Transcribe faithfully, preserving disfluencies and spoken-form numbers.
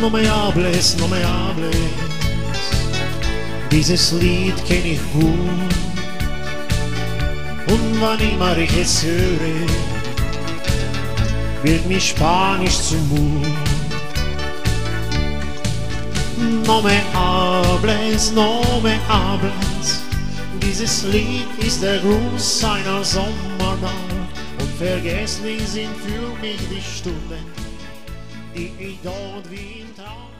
No me hables, no me hables. Dieses Lied kenn ich gut. Und wann immer ich es höre, wird mir Spanisch zum Mut. No me hables, no me hables. Dieses Lied ist der Gruß einer Sommernacht. Und vergesslich sind für mich die Stunden, die ich dort wie im Traum